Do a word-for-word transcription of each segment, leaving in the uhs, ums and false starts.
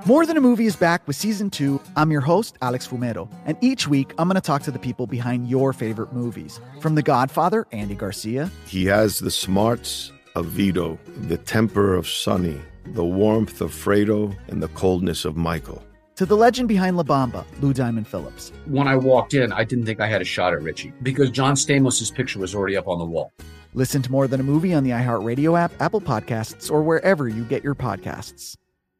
More Than a Movie is back with Season two. I'm your host, Alex Fumero, and each week I'm going to talk to the people behind your favorite movies. From The Godfather, Andy Garcia. He has the smarts of Vito, the temper of Sonny, the warmth of Fredo, and the coldness of Michael. To the legend behind La Bamba, Lou Diamond Phillips. When I walked in, I didn't think I had a shot at Richie because John Stamos' picture was already up on the wall. Listen to More Than a Movie on the iHeartRadio app, Apple Podcasts, or wherever you get your podcasts.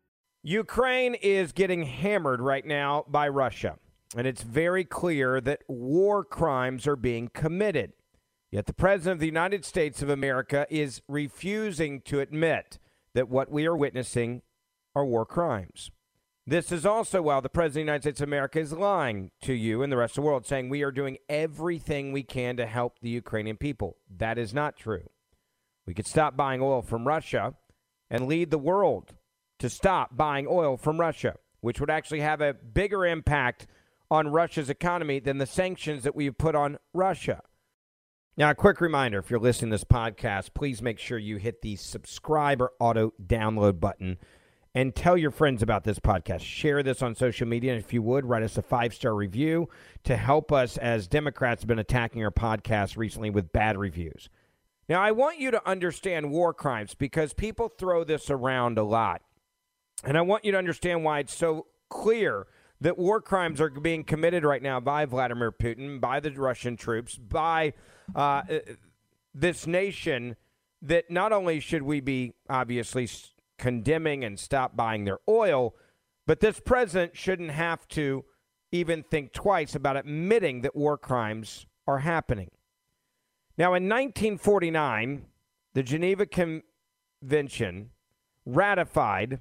Ukraine is getting hammered right now by Russia, and it's very clear that war crimes are being committed. Yet the President of the United States of America is refusing to admit that what we are witnessing are war crimes. This is also while the President of the United States of America is lying to you and the rest of the world, saying we are doing everything we can to help the Ukrainian people. That is not true. We could stop buying oil from Russia and lead the world to stop buying oil from Russia, which would actually have a bigger impact on Russia's economy than the sanctions that we've put on Russia. Now, a quick reminder, if you're listening to this podcast, please make sure you hit the subscribe or auto download button and tell your friends about this podcast. Share this on social media, and if you would, write us a five-star review to help us, as Democrats have been attacking our podcast recently with bad reviews. Now, I want you to understand war crimes because people throw this around a lot. And I want you to understand why it's so clear that war crimes are being committed right now by Vladimir Putin, by the Russian troops, by uh, this nation, that not only should we be obviously condemning and stop buying their oil, but this president shouldn't have to even think twice about admitting that war crimes are happening. Now, in nineteen forty-nine, the Geneva Convention ratified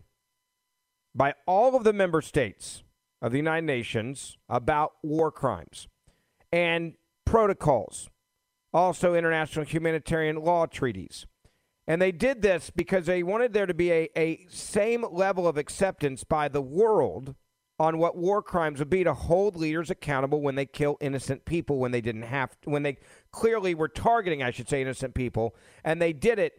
by all of the member states of the United Nations about war crimes and protocols, also international humanitarian law treaties. And they did this because they wanted there to be a, a same level of acceptance by the world on what war crimes would be, to hold leaders accountable when they kill innocent people, when they didn't have to, when they clearly were targeting, I should say, innocent people, and they did it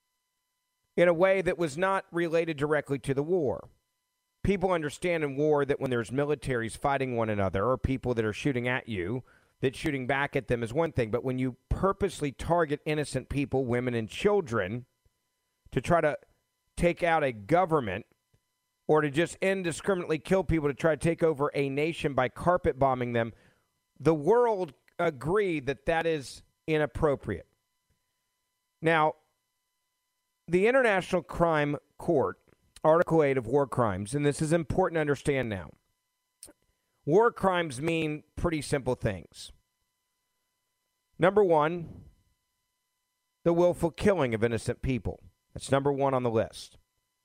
in a way that was not related directly to the war. People understand in war that when there's militaries fighting one another or people that are shooting at you, that shooting back at them is one thing. But when you purposely target innocent people, women and children, to try to take out a government or to just indiscriminately kill people to try to take over a nation by carpet bombing them, the world agreed that that is inappropriate. Now, the International Crime Court, Article eight of War Crimes, and this is important to understand now. War crimes mean pretty simple things. Number one, the willful killing of innocent people. That's number one on the list.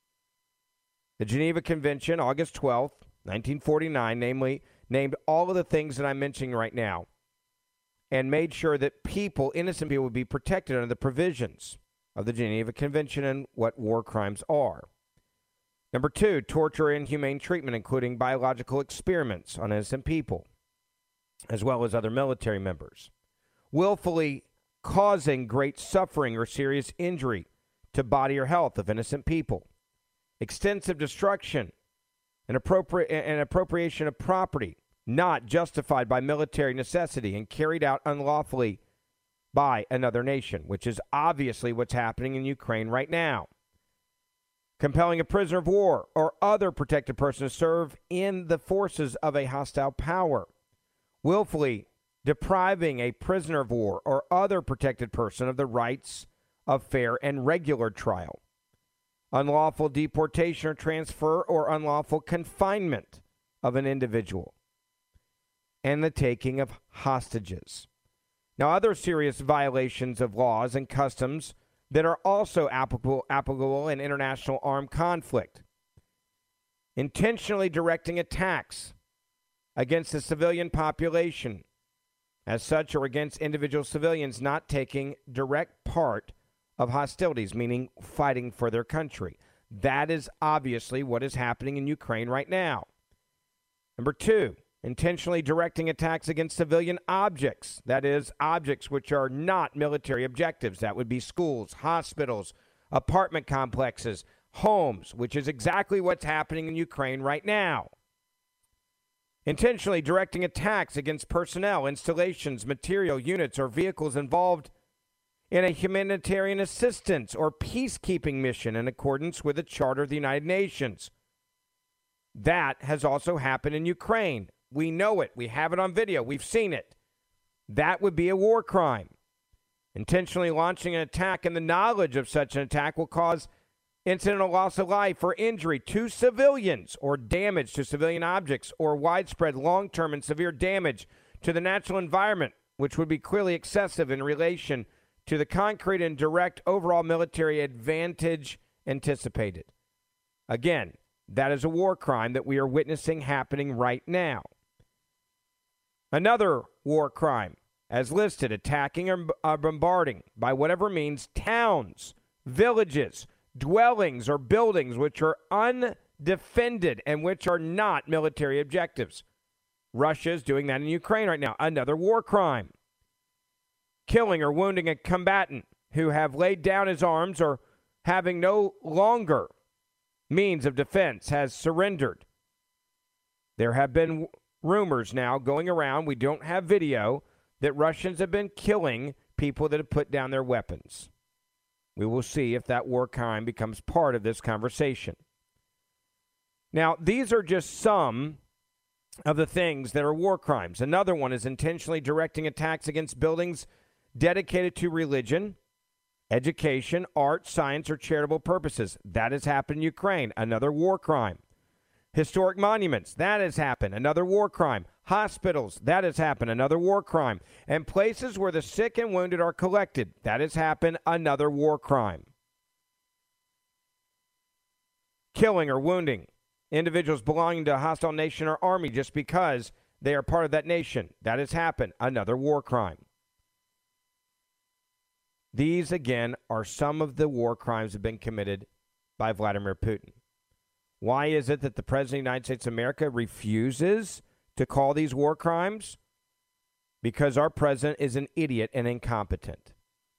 The Geneva Convention, August twelfth, nineteen forty-nine, namely, named all of the things that I'm mentioning right now and made sure that people, innocent people, would be protected under the provisions of the Geneva Convention and what war crimes are. Number two, torture and inhumane treatment, including biological experiments on innocent people, as well as other military members. Willfully causing great suffering or serious injury to body or health of innocent people. Extensive destruction and, appropri- and appropriation of property not justified by military necessity and carried out unlawfully by another nation, which is obviously what's happening in Ukraine right now. Compelling a prisoner of war or other protected person to serve in the forces of a hostile power. Willfully depriving a prisoner of war or other protected person of the rights of fair and regular trial. Unlawful deportation or transfer or unlawful confinement of an individual. And the taking of hostages. Now, other serious violations of laws and customs that are also applicable, applicable in international armed conflict. Intentionally directing attacks against the civilian population, as such, or against individual civilians not taking direct part of hostilities, meaning fighting for their country. That is obviously what is happening in Ukraine right now. Number two, intentionally directing attacks against civilian objects, that is, objects which are not military objectives. That would be schools, hospitals, apartment complexes, homes, which is exactly what's happening in Ukraine right now. Intentionally directing attacks against personnel, installations, material units, or vehicles involved in a humanitarian assistance or peacekeeping mission in accordance with the Charter of the United Nations. That has also happened in Ukraine. We know it. We have it on video. We've seen it. That would be a war crime. Intentionally launching an attack in the knowledge of such an attack will cause incidental loss of life or injury to civilians or damage to civilian objects or widespread long-term and severe damage to the natural environment, which would be clearly excessive in relation to the concrete and direct overall military advantage anticipated. Again, that is a war crime that we are witnessing happening right now. Another war crime, as listed, attacking or uh, bombarding by whatever means towns, villages, dwellings, or buildings which are undefended and which are not military objectives. Russia is doing that in Ukraine right now. Another war crime. Killing or wounding a combatant who have laid down his arms or having no longer means of defense has surrendered. There have been rumors now going around, we don't have video, that Russians have been killing people that have put down their weapons. We will see if that war crime becomes part of this conversation. Now, these are just some of the things that are war crimes. Another one is intentionally directing attacks against buildings dedicated to religion, education, art, science, or charitable purposes. That has happened in Ukraine. Another war crime. Historic monuments. That has happened. Another war crime. Hospitals. That has happened. Another war crime. And places where the sick and wounded are collected. That has happened. Another war crime. Killing or wounding individuals belonging to a hostile nation or army just because they are part of that nation. That has happened. Another war crime. These, again, are some of the war crimes that have been committed by Vladimir Putin. Why is it that the President of the United States of America refuses to call these war crimes? Because our president is an idiot and incompetent.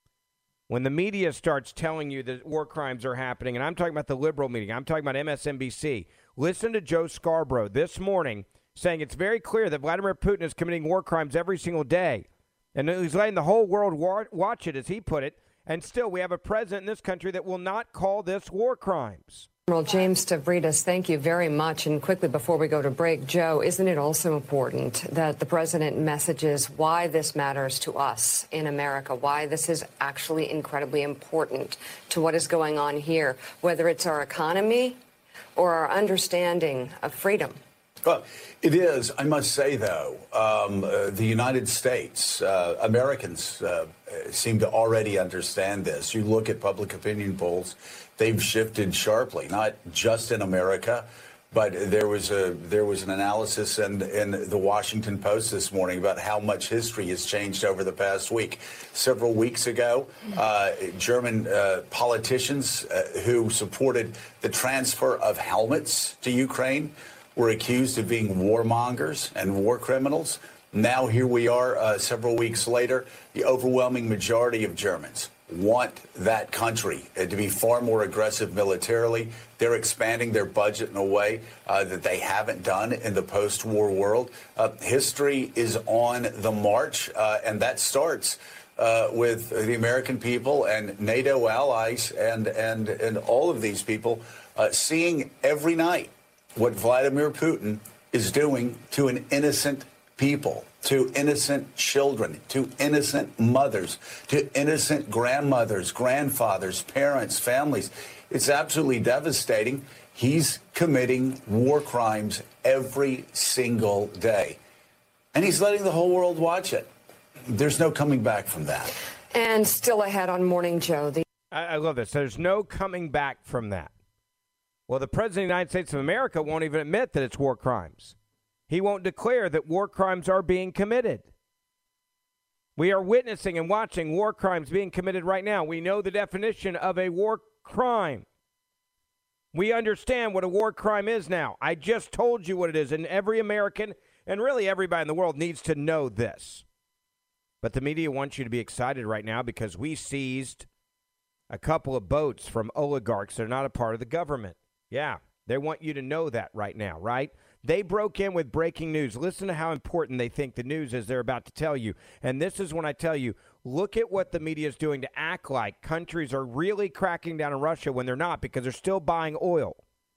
When the media starts telling you that war crimes are happening, and I'm talking about the liberal media, I'm talking about M S N B C, listen to Joe Scarborough this morning saying it's very clear that Vladimir Putin is committing war crimes every single day. And he's letting the whole world watch it, as he put it. And still, we have a president in this country that will not call this war crimes. Admiral James Stavridis, thank you very much. And quickly, before we go to break, Joe, isn't it also important that the president messages why this matters to us in America, why this is actually incredibly important to what is going on here, whether it's our economy or our understanding of freedom? Well, it is. I must say, though, um, uh, the United States, uh, Americans uh, seem to already understand this. You look at public opinion polls, they've shifted sharply, not just in America, but there was a there was an analysis in, in the Washington Post this morning about how much history has changed over the past week. Several weeks ago, uh, German uh, politicians uh, who supported the transfer of helmets to Ukraine were accused of being warmongers and war criminals. Now here we are uh, several weeks later. The overwhelming majority of Germans want that country uh, to be far more aggressive militarily. They're expanding their budget in a way uh, that they haven't done in the post-war world. Uh, history is on the march, uh, and that starts uh, with the American people and NATO allies and, and, and all of these people uh, seeing every night what Vladimir Putin is doing to an innocent people, to innocent children, to innocent mothers, to innocent grandmothers, grandfathers, parents, families. It's absolutely devastating. He's committing war crimes every single day. And he's letting the whole world watch it. There's no coming back from that. And still ahead on Morning Joe. The- I, I love this. There's no coming back from that. Well, the President of the United States of America won't even admit that it's war crimes. He won't declare that war crimes are being committed. We are witnessing and watching war crimes being committed right now. We know the definition of a war crime. We understand what a war crime is now. I just told you what it is, and every American and really everybody in the world needs to know this. But the media wants you to be excited right now because we seized a couple of boats from oligarchs that are not a part of the government. Yeah, they want you to know that right now, right? They broke in with breaking news. Listen to how important they think the news is they're about to tell you. And this is when I tell you, look at what the media is doing to act like countries are really cracking down on Russia when they're not, because they're still buying oil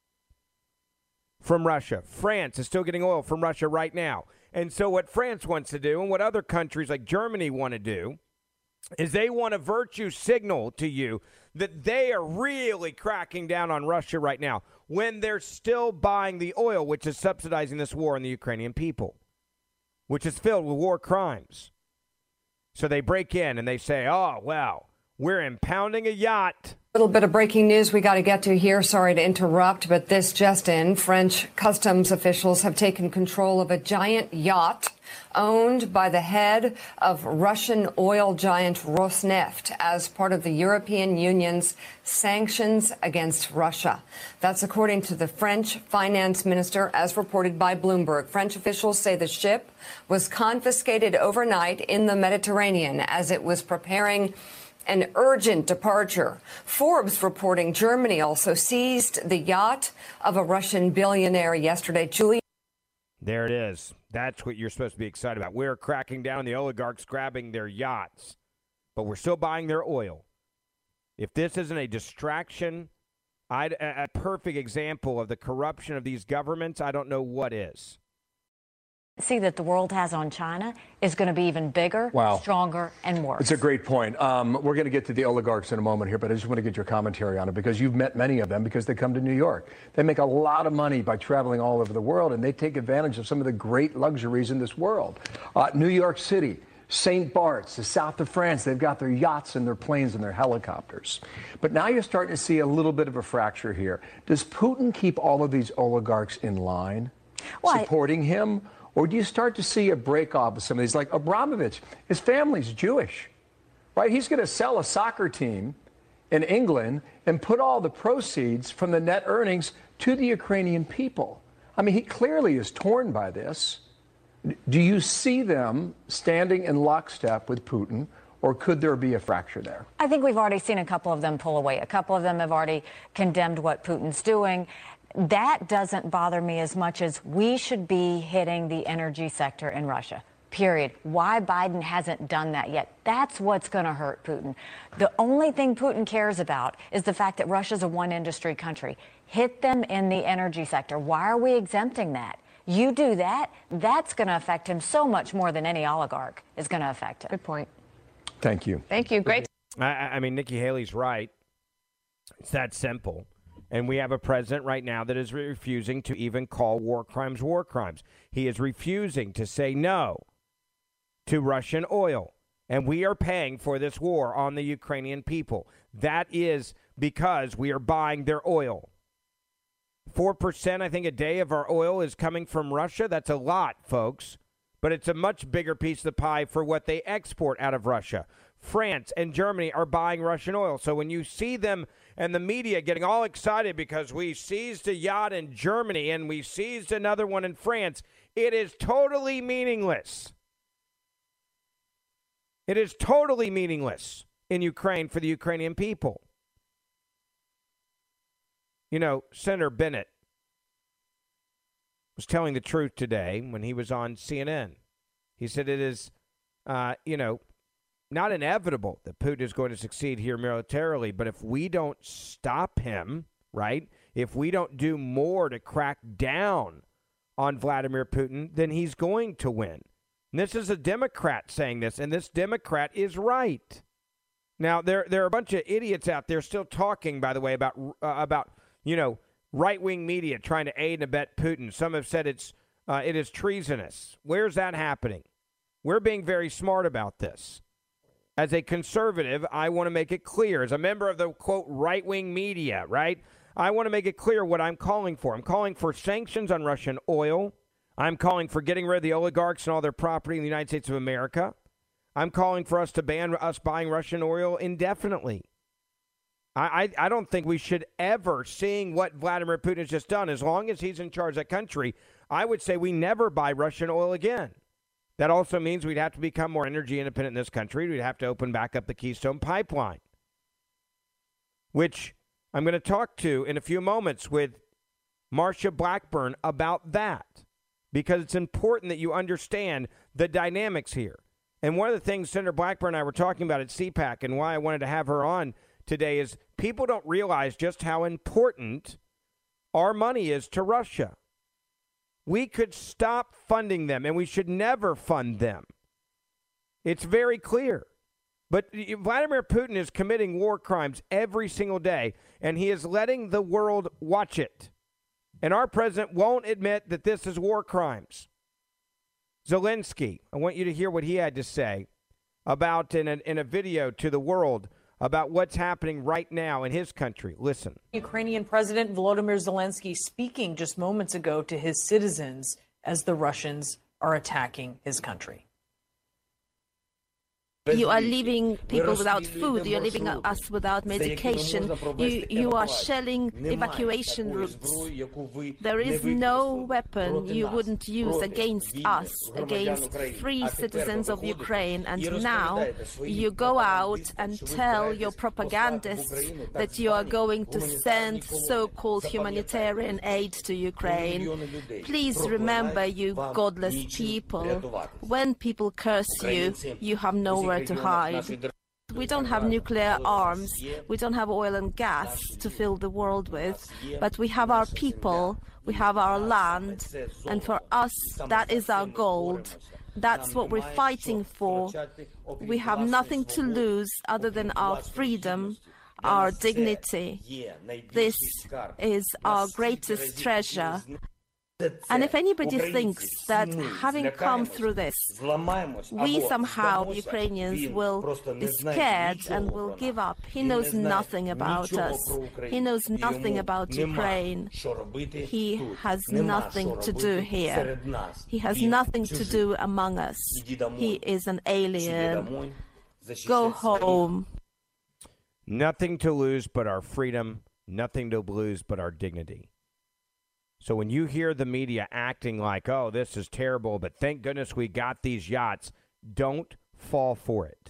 from Russia. France is still getting oil from Russia right now. And so what France wants to do and what other countries like Germany want to do is they want a virtue signal to you that they are really cracking down on Russia right now when they're still buying the oil, which is subsidizing this war on the Ukrainian people, which is filled with war crimes. So they break in and they say, oh, well, we're impounding a yacht. A little bit of breaking news we got to get to here. Sorry to interrupt, but this just in. French customs officials have taken control of a giant yacht owned by the head of Russian oil giant Rosneft as part of the European Union's sanctions against Russia. That's according to the French finance minister, as reported by Bloomberg. French officials say the ship was confiscated overnight in the Mediterranean as it was preparing an urgent departure. Forbes reporting Germany also seized the yacht of a Russian billionaire yesterday. Julie. There it is. That's what you're supposed to be excited about. We're cracking down on the oligarchs grabbing their yachts, but we're still buying their oil. If this isn't a distraction, I'd, a, a perfect example of the corruption of these governments, I don't know what is. See that the world has on China is going to be even bigger, wow. stronger, and worse. It's a great point. Um, we're going to get to the oligarchs in a moment here, but I just want to get your commentary on it because you've met many of them because they come to New York. They make a lot of money by traveling all over the world, and they take advantage of some of the great luxuries in this world. Uh, New York City, Saint Bart's, the south of France, they've got their yachts and their planes and their helicopters. But now you're starting to see a little bit of a fracture here. Does Putin keep all of these oligarchs in line, well, supporting I- him? Or do you start to see a break-off of some of these, like Abramovich? His family's Jewish, right? He's going to sell a soccer team in England and put all the proceeds from the net earnings to the Ukrainian people. I mean, he clearly is torn by this. Do you see them standing in lockstep with Putin, or could there be a fracture there? I think we've already seen a couple of them pull away. A couple of them have already condemned what Putin's doing. That doesn't bother me as much as we should be hitting the energy sector in Russia, period. Why Biden hasn't done that yet, that's what's going to hurt Putin. The only thing Putin cares about is the fact that Russia's a one-industry country. Hit them in the energy sector. Why are we exempting that? You do that, that's going to affect him so much more than any oligarch is going to affect him. Good point. Thank you. Thank you. Great. I, I mean, Nikki Haley's right. It's that simple. And we have a president right now that is refusing to even call war crimes war crimes. He is refusing to say no to Russian oil. And we are paying for this war on the Ukrainian people. That is because we are buying their oil. four percent, I think, a day of our oil is coming from Russia. That's a lot, folks. But it's a much bigger piece of the pie for what they export out of Russia. France and Germany are buying Russian oil. So when you see them and the media getting all excited because we seized a yacht in Germany and we seized another one in France, it is totally meaningless. It is totally meaningless in Ukraine for the Ukrainian people. You know, Senator Bennett was telling the truth today when he was on C N N. He said it is, uh, you know, not inevitable that Putin is going to succeed here militarily, but if we don't stop him, right, if we don't do more to crack down on Vladimir Putin, then he's going to win. And this is a Democrat saying this, and this Democrat is right. Now, there there are a bunch of idiots out there still talking, by the way, about, uh, about you know, right-wing media trying to aid and abet Putin. Some have said it's uh, it is treasonous. Where's that happening? We're being very smart about this. As a conservative, I want to make it clear, as a member of the, quote, right-wing media, right, I want to make it clear what I'm calling for. I'm calling for sanctions on Russian oil. I'm calling for getting rid of the oligarchs and all their property in the United States of America. I'm calling for us to ban us buying Russian oil indefinitely. I, I, I don't think we should ever, seeing what Vladimir Putin has just done, as long as he's in charge of that country, I would say we never buy Russian oil again. That also means we'd have to become more energy independent in this country. We'd have to open back up the Keystone Pipeline. which I'm going to talk to in a few moments with Marsha Blackburn about that, because it's important that you understand the dynamics here. And one of the things Senator Blackburn and I were talking about at C PAC and why I wanted to have her on today is people don't realize just how important our money is to Russia. We could stop funding them, and we should never fund them. It's very clear. But Vladimir Putin is committing war crimes every single day, and he is letting the world watch it. And our president won't admit that this is war crimes. Zelensky, I want you to hear what he had to say about in a, in a video to the world about what's happening right now in his country. Listen. Ukrainian President Volodymyr Zelensky speaking just moments ago to his citizens as the Russians are attacking his country. You are leaving people without food. You are leaving us without medication. You, you are shelling evacuation routes. There is no weapon you wouldn't use against us, against free citizens of Ukraine. And now you go out and tell your propagandists that you are going to send so-called humanitarian aid to Ukraine. Please remember, you godless people, when people curse you, you have nowhere to hide. We don't have nuclear arms, we don't have oil and gas to fill the world with, but we have our people, we have our land, and for us, that is our gold. That's what we're fighting for. We have nothing to lose other than our freedom, our dignity. This is our greatest treasure. And if anybody thinks that having come through this, we somehow, Ukrainians, will be scared and will give up, he knows nothing about us. He knows nothing about Ukraine. He has nothing to do here. He has nothing to do among us. He is an alien. Go home. Nothing to lose but our freedom, nothing to lose but our dignity. So when you hear the media acting like, oh, this is terrible, but thank goodness we got these yachts, don't fall for it.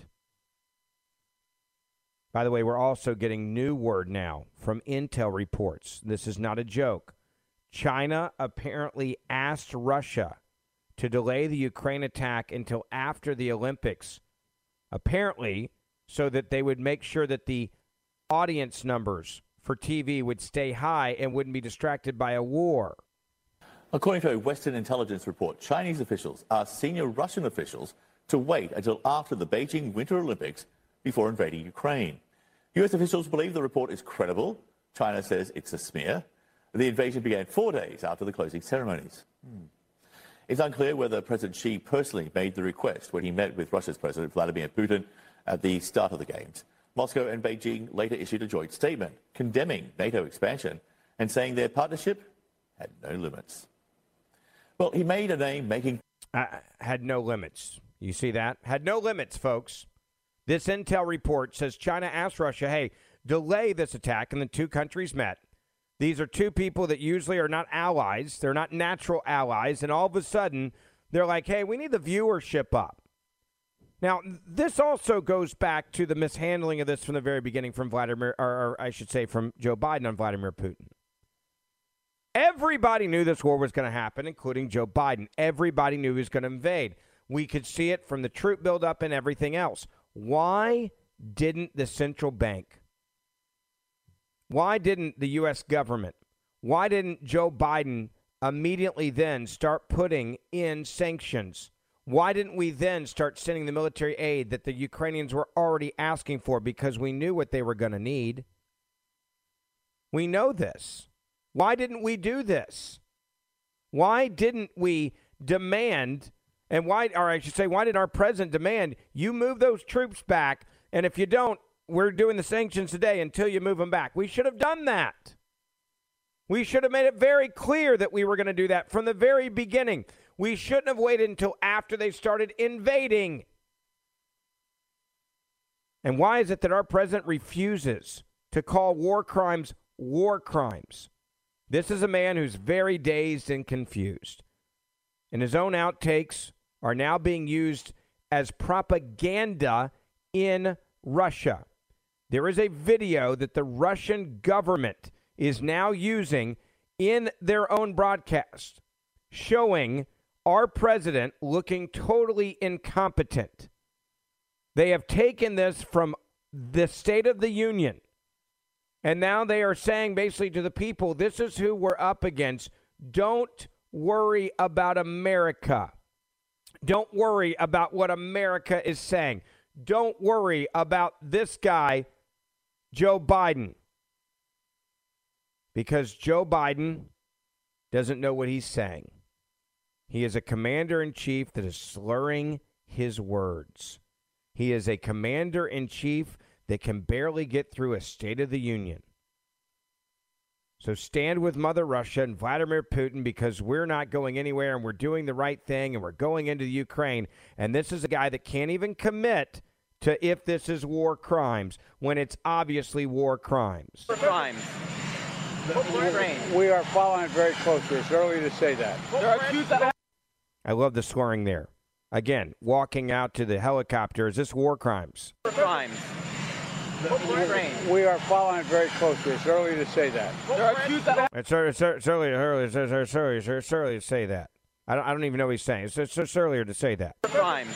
By the way, we're also getting new word now from Intel reports. This is not a joke. China apparently asked Russia to delay the Ukraine attack until after the Olympics, apparently so that they would make sure that the audience numbers for T V would stay high and wouldn't be distracted by a war. According to a Western intelligence report, Chinese officials asked senior Russian officials to wait until after the Beijing Winter Olympics before invading Ukraine. U S officials believe the report is credible. China says it's a smear. The invasion began four days after the closing ceremonies. Hmm. It's unclear whether President Xi personally made the request when he met with Russia's President Vladimir Putin at the start of the Games. Moscow and Beijing later issued a joint statement condemning NATO expansion and saying their partnership had no limits. Well, he made a name making... Uh, had no limits. You see that? Had no limits, folks. This intel report says China asked Russia, hey, delay this attack, and the two countries met. These are two people that usually are not allies. They're not natural allies. And all of a sudden, they're like, hey, we need the viewership up. Now, this also goes back to the mishandling of this from the very beginning from Vladimir, or, or I should say from Joe Biden on Vladimir Putin. Everybody knew this war was going to happen, including Joe Biden. Everybody knew he was going to invade. We could see it from the troop buildup and everything else. Why didn't the central bank, why didn't the U S government, why didn't Joe Biden immediately then start putting in sanctions? Why didn't we then start sending the military aid that the Ukrainians were already asking for, because we knew what they were going to need? We know this. Why didn't we do this? Why didn't we demand, and why, or I should say, why did our president demand you move those troops back, and if you don't, we're doing the sanctions today until you move them back? We should have done that. We should have made it very clear that we were going to do that from the very beginning. We shouldn't have waited until after they started invading. And why is it that our president refuses to call war crimes war crimes? This is a man who's very dazed and confused. And his own outtakes are now being used as propaganda in Russia. There is a video that the Russian government is now using in their own broadcast showing our president looking totally incompetent. They have taken this from the State of the Union, and now they are saying basically to the people, this is who we're up against. Don't worry about America. Don't worry about what America is saying. Don't worry about this guy, Joe Biden. Because Joe Biden doesn't know what he's saying. He is a commander-in-chief that is slurring his words. He is a commander-in-chief that can barely get through a State of the Union. So stand with Mother Russia and Vladimir Putin, because we're not going anywhere and we're doing the right thing and we're going into the Ukraine. And this is a guy that can't even commit to if this is war crimes when it's obviously war crimes. Crimes. We are following it very closely. It's early to say that. There are two that I love the slurring there. Again, walking out to the helicopter. Is this war crimes? Crimes. We are following it very closely. It's early to say that. There are two that It's early, it's early, it's early, it's early, it's early, it's early to say that. I don't, I don't even know what he's saying. It's, it's, it's earlier to say that. Crimes.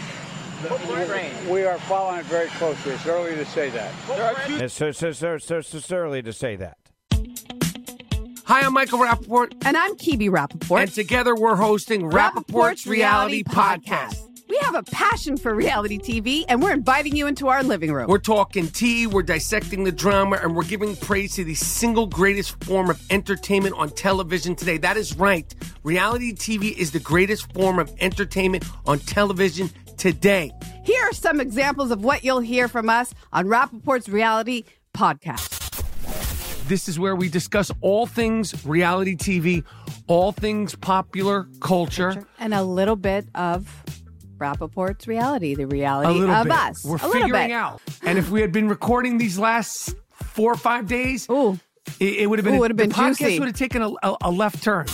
We are following it very closely. It's early to say that. There are two. It's, it's, it's, it's, it's, it's early to say that. Hi, I'm Michael Rappaport. And I'm Kibi Rappaport. And together we're hosting Rappaport's, Rappaport's Reality, Reality Podcast. Podcast. We have a passion for reality T V, and we're inviting you into our living room. We're talking tea, we're dissecting the drama, and we're giving praise to the single greatest form of entertainment on television today. That is right. Reality T V is the greatest form of entertainment on television today. Here are some examples of what you'll hear from us on Rappaport's Reality Podcast. This is where we discuss all things reality T V, all things popular culture. And a little bit of Rappaport's reality, the reality a of bit. us. We're a figuring bit. out. And if we had been recording these last four or five days, Ooh. it, it would have been, Ooh, would have been the podcast juicy. would have taken a, a, a left turn.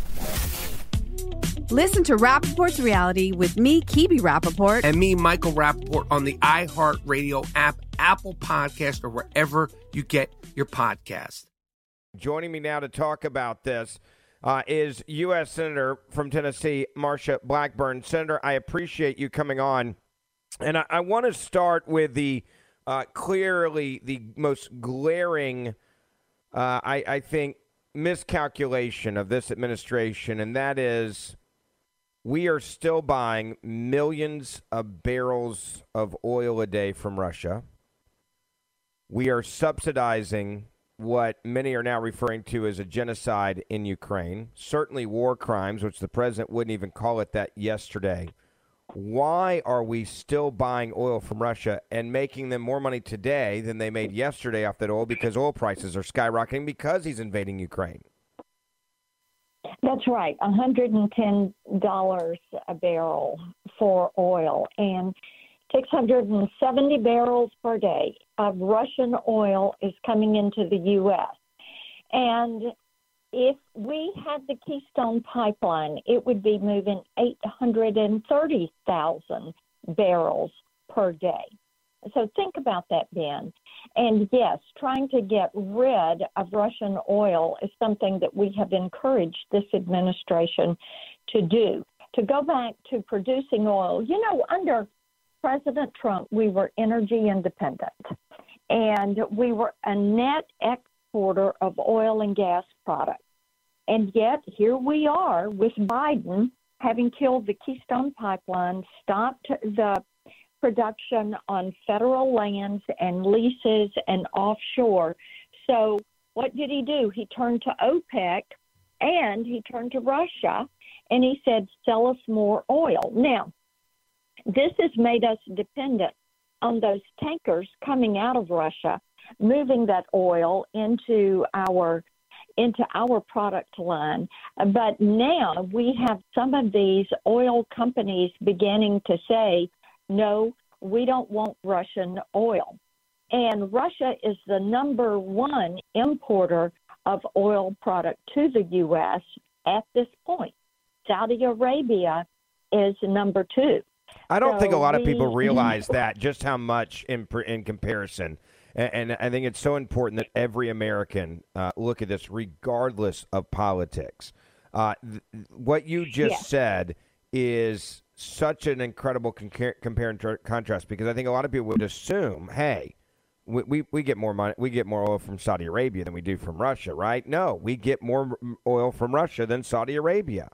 Listen to Rappaport's Reality with me, Kibi Rappaport. And me, Michael Rappaport, on the iHeartRadio app, Apple Podcast, or wherever you get your podcast. Joining me now to talk about this uh, is U S Senator from Tennessee, Marsha Blackburn. Senator, I appreciate you coming on. And I, I want to start with the uh, clearly the most glaring, uh, I, I think, miscalculation of this administration, and that is we are still buying millions of barrels of oil a day from Russia. We are subsidizing what many are now referring to as a genocide in Ukraine, certainly war crimes, which the president wouldn't even call it that yesterday. Why are we still buying oil from Russia and making them more money today than they made yesterday off that oil? Because oil prices are skyrocketing because he's invading Ukraine. That's right, one hundred ten dollars a barrel for oil and six hundred seventy barrels per day of Russian oil is coming into the U S. And if we had the Keystone Pipeline, it would be moving eight hundred thirty thousand barrels per day. So think about that, Ben. And yes, trying to get rid of Russian oil is something that we have encouraged this administration to do. To go back to producing oil, you know, under President Trump, we were energy independent, and we were a net exporter of oil and gas products. And yet, here we are with Biden having killed the Keystone Pipeline, stopped the production on federal lands and leases and offshore. So what did he do? He turned to OPEC and he turned to Russia, and he said, sell us more oil. Now, this has made us dependent on those tankers coming out of Russia, moving that oil into our into our product line. But now we have some of these oil companies beginning to say, no, we don't want Russian oil. And Russia is the number one importer of oil product to the U S at this point. Saudi Arabia is number two. I don't So think a lot of we- people realize that, just how much in in comparison. And, and I think it's so important that every American uh, look at this regardless of politics. Uh, th- what you just Yeah. said is such an incredible con- compare and tr- contrast, because I think a lot of people would assume, hey, we, we, we get more money, we get more oil from Saudi Arabia than we do from Russia, right? No, we get more oil from Russia than Saudi Arabia.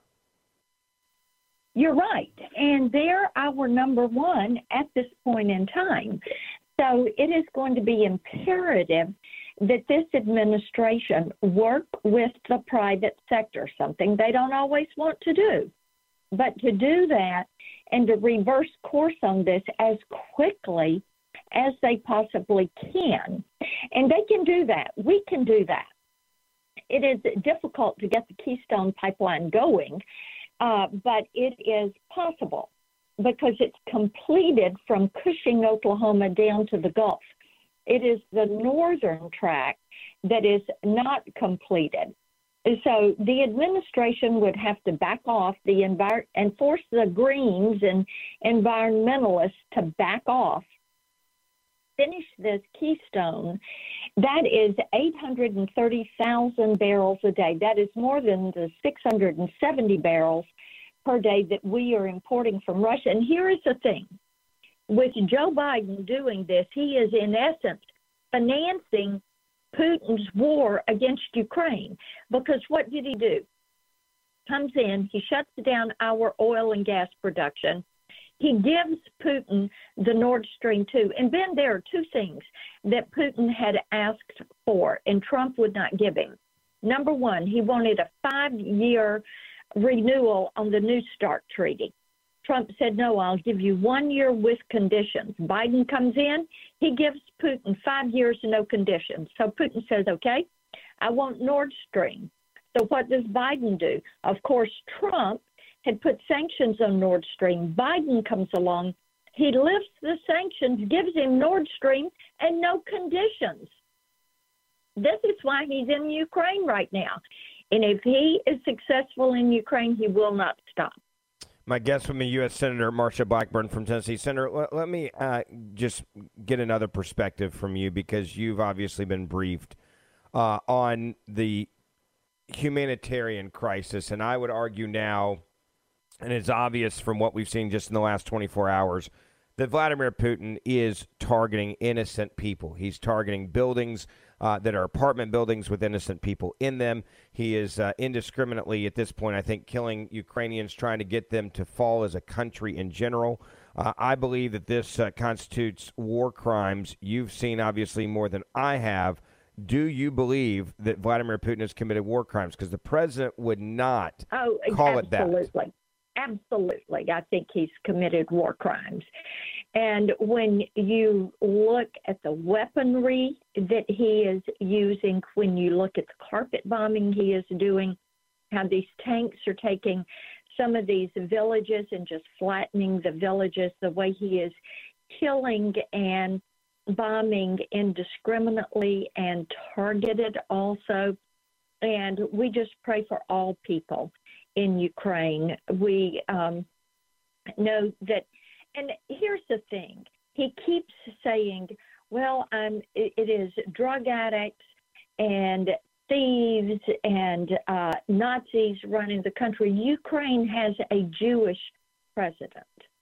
You're right. And they're our number one at this point in time. So it is going to be imperative that this administration work with the private sector, something they don't always want to do. But to do that and to reverse course on this as quickly as they possibly can. And they can do that. We can do that. It is difficult to get the Keystone Pipeline going, uh, but it is possible because it's completed from Cushing, Oklahoma, down to the Gulf. It is the northern track that is not completed. So the administration would have to back off the envir- and force the Greens and environmentalists to back off, finish this Keystone. That is eight hundred thirty thousand barrels a day. That is more than the six hundred seventy barrels per day that we are importing from Russia. And here is the thing. With Joe Biden doing this, he is in essence financing Putin's war against Ukraine. Because what did he do? Comes in, he shuts down our oil and gas production. He gives Putin the Nord Stream two. And then there are two things that Putin had asked for and Trump would not give him. Number one, he wanted a five-year renewal on the New START treaty. Trump said, no, I'll give you one year with conditions. Biden comes in, he gives Putin five years and no conditions. So Putin says, okay, I want Nord Stream. So what does Biden do? Of course, Trump had put sanctions on Nord Stream. Biden comes along, he lifts the sanctions, gives him Nord Stream and no conditions. This is why he's in Ukraine right now. And if he is successful in Ukraine, he will not stop. My guest from the U S Senator Marsha Blackburn from Tennessee. Senator, let, let me uh, just get another perspective from you, because you've obviously been briefed uh, on the humanitarian crisis. And I would argue now, and it's obvious from what we've seen just in the last twenty-four hours, that Vladimir Putin is targeting innocent people. He's targeting buildings uh, that are apartment buildings with innocent people in them. He is uh, indiscriminately, at this point, I think, killing Ukrainians, trying to get them to fall as a country in general. Uh, I believe that this uh, constitutes war crimes. You've seen, obviously, more than I have. Do you believe that Vladimir Putin has committed war crimes? Because the president would not oh, call it that. Absolutely. Absolutely. I think he's committed war crimes. And when you look at the weaponry that he is using, when you look at the carpet bombing he is doing, how these tanks are taking some of these villages and just flattening the villages, the way he is killing and bombing indiscriminately and targeted also. And we just pray for all people in Ukraine. We um, know that, and here's the thing, he keeps saying, well, um, it, it is drug addicts and thieves and uh, Nazis running the country. Ukraine has a Jewish president.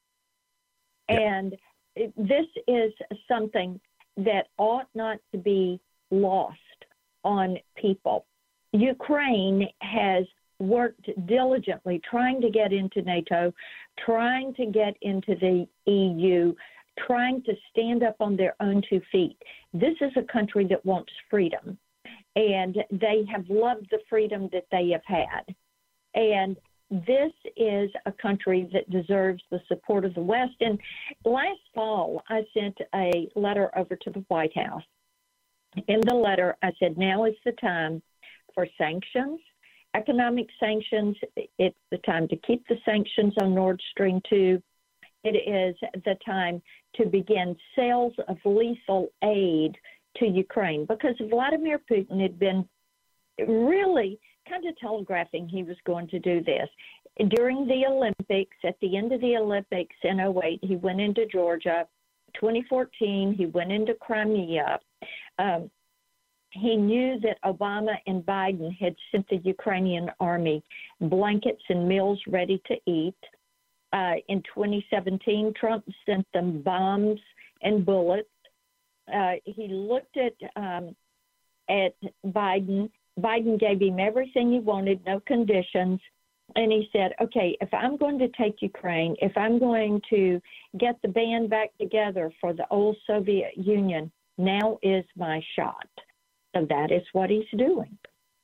Yeah. And it, this is something that ought not to be lost on people. Ukraine has worked diligently trying to get into NATO, trying to get into the E U, trying to stand up on their own two feet. This is a country that wants freedom, and they have loved the freedom that they have had. And this is a country that deserves the support of the West. And last fall, I sent a letter over to the White House. In the letter, I said, now is the time for sanctions, economic sanctions. It's the time to keep the sanctions on Nord Stream two. It is the time to begin sales of lethal aid to Ukraine, because Vladimir Putin had been really kind of telegraphing he was going to do this. During the Olympics, at the end of the Olympics in oh eight, he went into Georgia twenty fourteen, he went into Crimea. Um, he knew that Obama and Biden had sent the Ukrainian army blankets and meals ready to eat. Uh, in twenty seventeen, Trump sent them bombs and bullets. Uh, he looked at um, at Biden. Biden gave him everything he wanted, no conditions. And he said, okay, if I'm going to take Ukraine, if I'm going to get the band back together for the old Soviet Union, now is my shot. So that is what he's doing.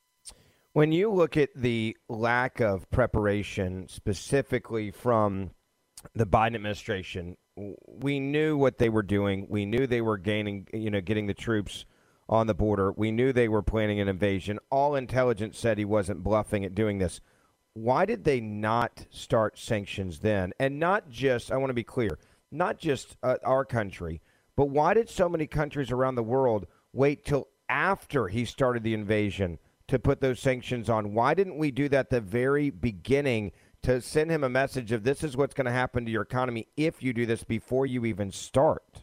When you look at the lack of preparation specifically from the Biden administration, we knew what they were doing. We knew they were gaining, you know, getting the troops on the border. We knew they were planning an invasion. All intelligence said he wasn't bluffing at doing this. Why did they not start sanctions then? And not just, I want to be clear, not just uh, our country, but why did so many countries around the world wait till after he started the invasion to put those sanctions on? Why didn't we do that at the very beginning to send him a message of this is what's going to happen to your economy if you do this before you even start?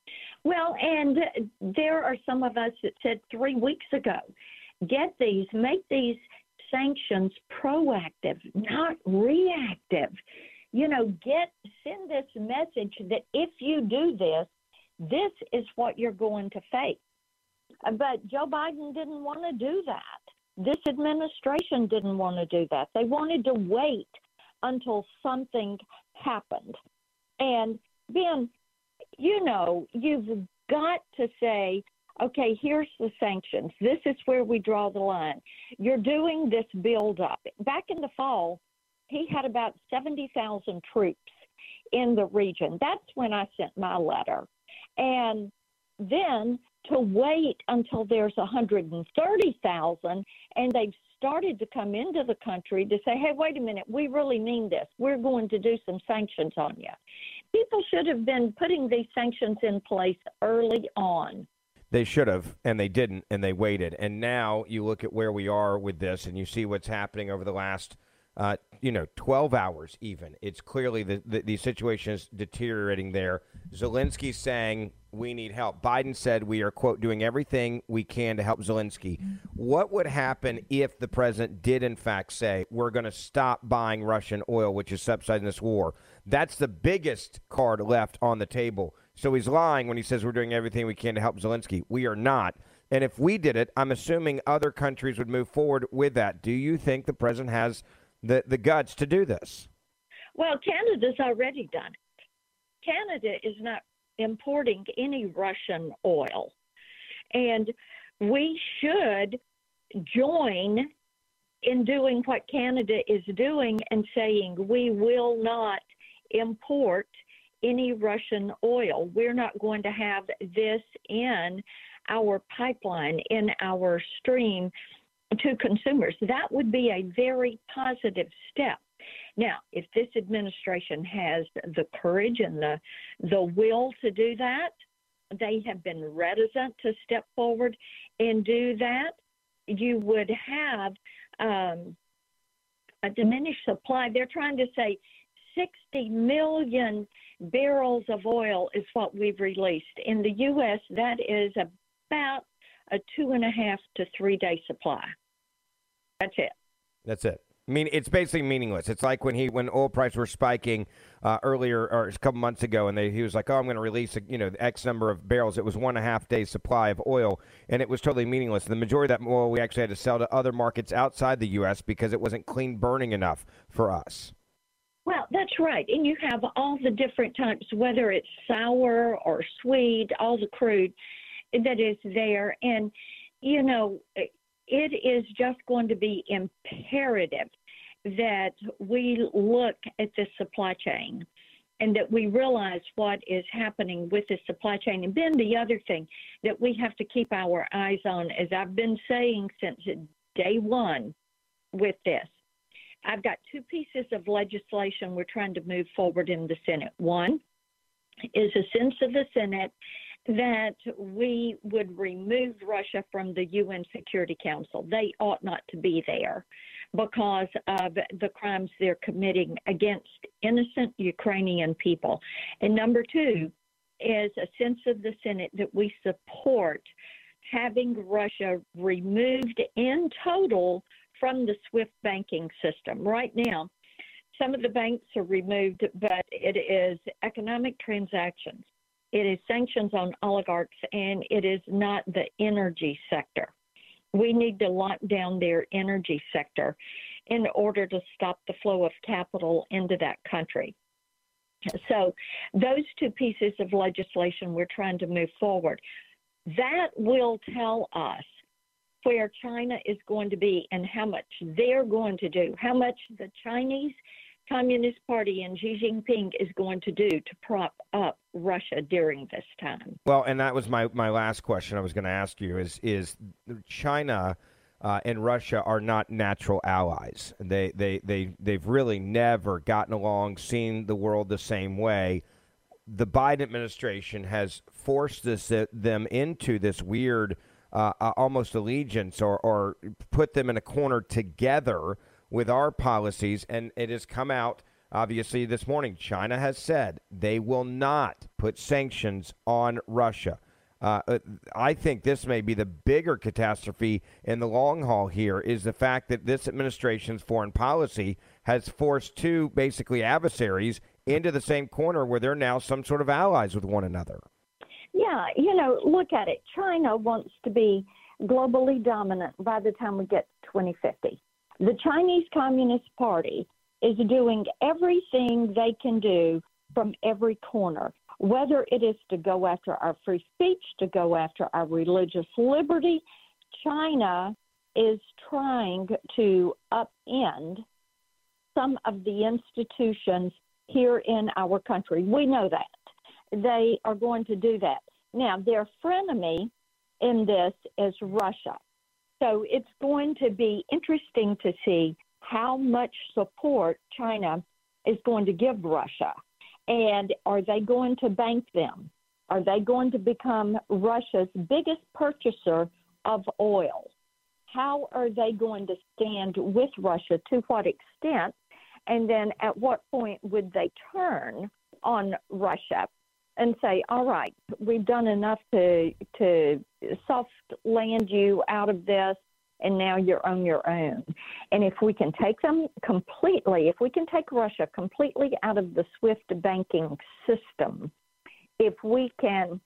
Well, and there are some of us that said three weeks ago, get these, make these sanctions proactive, not reactive. You know, get send this message that if you do this, this is what you're going to face. But Joe Biden didn't want to do that. This administration didn't want to do that. They wanted to wait until something happened. And Ben, you know, you've got to say, okay, here's the sanctions. This is where we draw the line. You're doing this build-up. Back in the fall, he had about seventy thousand troops in the region. That's when I sent my letter. And then to wait until there's one hundred thirty thousand and they've started to come into the country to say, hey, wait a minute, we really mean this. We're going to do some sanctions on you. People should have been putting these sanctions in place early on. They should have, and they didn't, and they waited. And now you look at where we are with this, and you see what's happening over the last, uh, you know, twelve hours even. It's clearly the, the, the situation is deteriorating there. Zelensky saying we need help. Biden said we are, quote, doing everything we can to help Zelensky. What would happen if the president did, in fact, say we're going to stop buying Russian oil, which is subsidizing this war? That's the biggest card left on the table. So he's lying when he says we're doing everything we can to help Zelensky. We are not. And if we did it, I'm assuming other countries would move forward with that. Do you think the president has the, the guts to do this? Well, Canada's already done it. Canada is not importing any Russian oil. And we should join in doing what Canada is doing and saying we will not import any Russian oil. We're not going to have this in our pipeline, in our stream to consumers. That would be a very positive step. Now, if this administration has the courage and the the will to do that, they have been reticent to step forward and do that, you would have um, a diminished supply. They're trying to say sixty million barrels of oil is what we've released. In the U S, that is about a two and a half to three day supply. That's it. That's it. I mean, it's basically meaningless. It's like when he, when oil prices were spiking uh, earlier or a couple months ago, and they, he was like, "Oh, I'm going to release, a, you know, X number of barrels." It was one and a half days supply of oil, and it was totally meaningless. The majority of that oil we actually had to sell to other markets outside the U S because it wasn't clean burning enough for us. Well, that's right. And you have all the different types, whether it's sour or sweet, all the crude that is there. And, you know, it is just going to be imperative that we look at the supply chain and that we realize what is happening with the supply chain. And then the other thing that we have to keep our eyes on, as I've been saying since day one with this, I've got two pieces of legislation we're trying to move forward in the Senate. One is a sense of the Senate that we would remove Russia from the U N Security Council. They ought not to be there because of the crimes they're committing against innocent Ukrainian people. And number two is a sense of the Senate that we support having Russia removed in total from the SWIFT banking system. Right now, some of the banks are removed, but it is economic transactions. It is sanctions on oligarchs, and it is not the energy sector. We need to lock down their energy sector in order to stop the flow of capital into that country. So those two pieces of legislation we're trying to move forward. That will tell us where China is going to be and how much they're going to do, how much the Chinese Communist Party and Xi Jinping is going to do to prop up Russia during this time. Well, and that was my, my last question I was going to ask you is, is China uh, and Russia are not natural allies. They, they, they, they've really never gotten along, seen the world the same way. The Biden administration has forced this, uh, them into this weird uh, uh, almost allegiance or, or put them in a corner together with our policies, and it has come out, obviously, this morning. China has said they will not put sanctions on Russia. Uh, I think this may be the bigger catastrophe in the long haul here is the fact that this administration's foreign policy has forced two basically adversaries into the same corner where they're now some sort of allies with one another. Yeah, you know, look at it. China wants to be globally dominant by the time we get to twenty fifty. The Chinese Communist Party is doing everything they can do from every corner, whether it is to go after our free speech, to go after our religious liberty. China is trying to upend some of the institutions here in our country. We know that. They are going to do that. Now, their frenemy in this is Russia. So it's going to be interesting to see how much support China is going to give Russia. And are they going to bank them? Are they going to become Russia's biggest purchaser of oil? How are they going to stand with Russia? To what extent? And then at what point would they turn on Russia and say, all right, we've done enough to to soft land you out of this, and now you're on your own. And if we can take them completely, if we can take Russia completely out of the SWIFT banking system, if we can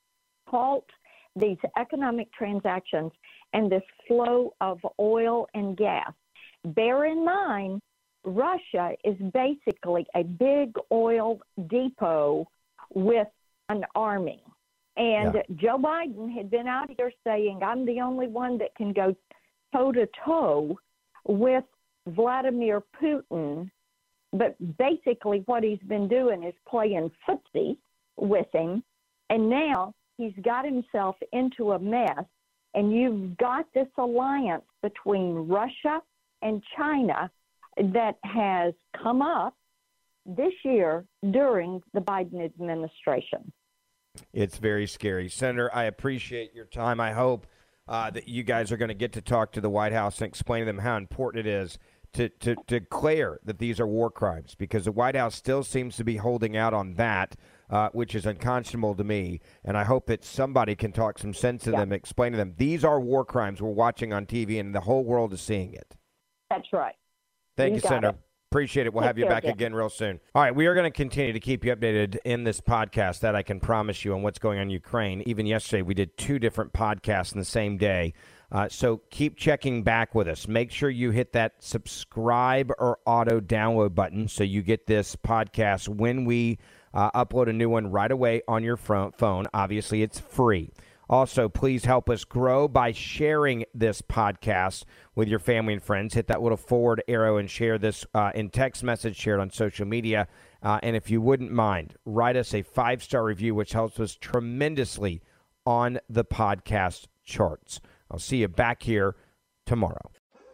halt these economic transactions and this flow of oil and gas, bear in mind, Russia is basically a big oil depot with an army. And yeah. Joe Biden had been out here saying, I'm the only one that can go toe-to-toe with Vladimir Putin. But basically what he's been doing is playing footsie with him. And now he's got himself into a mess. And you've got this alliance between Russia and China that has come up this year during the Biden administration. It's very scary. Senator, I appreciate your time. I hope uh, that you guys are going to get to talk to the White House and explain to them how important it is to, to, to declare that these are war crimes, because the White House still seems to be holding out on that, uh, which is unconscionable to me. And I hope that somebody can talk some sense to yeah. them, explain to them, these are war crimes we're watching on T V and the whole world is seeing it. That's right. Thank you, you Senator. It. Appreciate it. We'll Take have you care, back yeah. again real soon. All right, we are going to continue to keep you updated in this podcast, that I can promise you, on what's going on in Ukraine. Even yesterday, we did two different podcasts in the same day. Uh, so keep checking back with us. Make sure you hit that subscribe or auto download button so you get this podcast when we uh, upload a new one right away on your phone. Obviously, it's free. Also, please help us grow by sharing this podcast with your family and friends. Hit that little forward arrow and share this uh, in text message, share it on social media. Uh, and if you wouldn't mind, write us a five-star review, which helps us tremendously on the podcast charts. I'll see you back here tomorrow.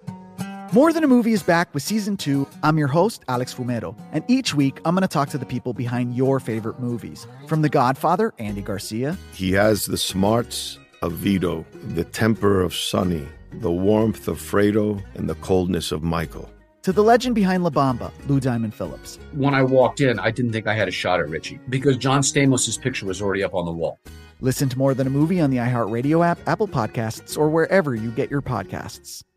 More Than a Movie is back with season two. I'm your host, Alex Fumero, and each week I'm going to talk to the people behind your favorite movies. From The Godfather, Andy Garcia. He has the smarts of Vito, the temper of Sonny, the warmth of Fredo, and the coldness of Michael. To the legend behind La Bamba, Lou Diamond Phillips. When I walked in, I didn't think I had a shot at Richie because John Stamos' picture was already up on the wall. Listen to More Than a Movie on the iHeartRadio app, Apple Podcasts, or wherever you get your podcasts.